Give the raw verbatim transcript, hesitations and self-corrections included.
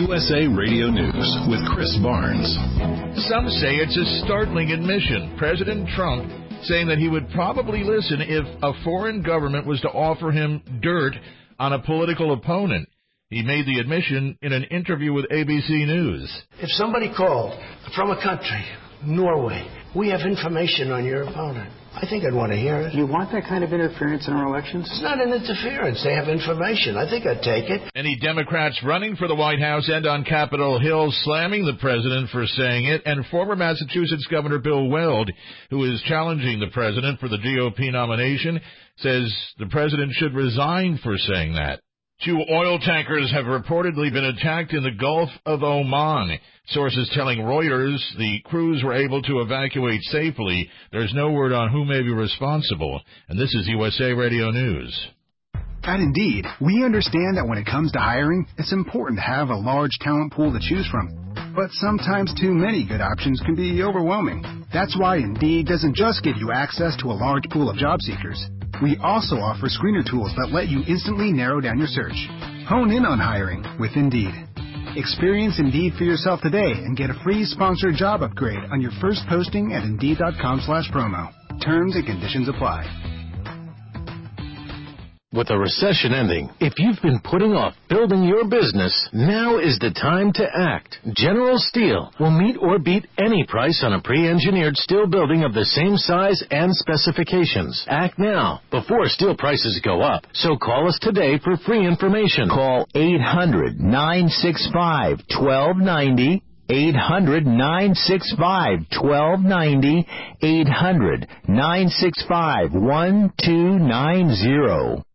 U S A Radio News with Chris Barnes. Some say it's a startling admission. President Trump saying that he would probably listen if a foreign government was to offer him dirt on a political opponent. He made the admission in an interview with A B C News. If somebody called from a country, Norway, we have information on your opponent, I think I'd want to hear it. You want that kind of interference in our elections? It's not an interference. They have information. I think I'd take it. Any Democrats running for the White House and on Capitol Hill slamming the president for saying it, and former Massachusetts Governor Bill Weld, who is challenging the president for the G O P nomination, says the president should resign for saying that. Two oil tankers have reportedly been attacked in the Gulf of Oman. Sources telling Reuters the crews were able to evacuate safely. There's no word on who may be responsible. And this is U S A Radio News. At Indeed, we understand that when it comes to hiring, it's important to have a large talent pool to choose from. But sometimes too many good options can be overwhelming. That's why Indeed doesn't just give you access to a large pool of job seekers. We also offer screener tools that let you instantly narrow down your search. Hone in on hiring with Indeed. Experience Indeed for yourself today and get a free sponsored job upgrade on your first posting at Indeed.com slash promo. Terms and conditions apply. With a recession ending, if you've been putting off building your business, now is the time to act. General Steel will meet or beat any price on a pre-engineered steel building of the same size and specifications. Act now, before steel prices go up. So call us today for free information. Call eight hundred, nine six five, one two nine zero. eight hundred, nine six five, one two nine zero. eight hundred, nine six five, one two nine zero.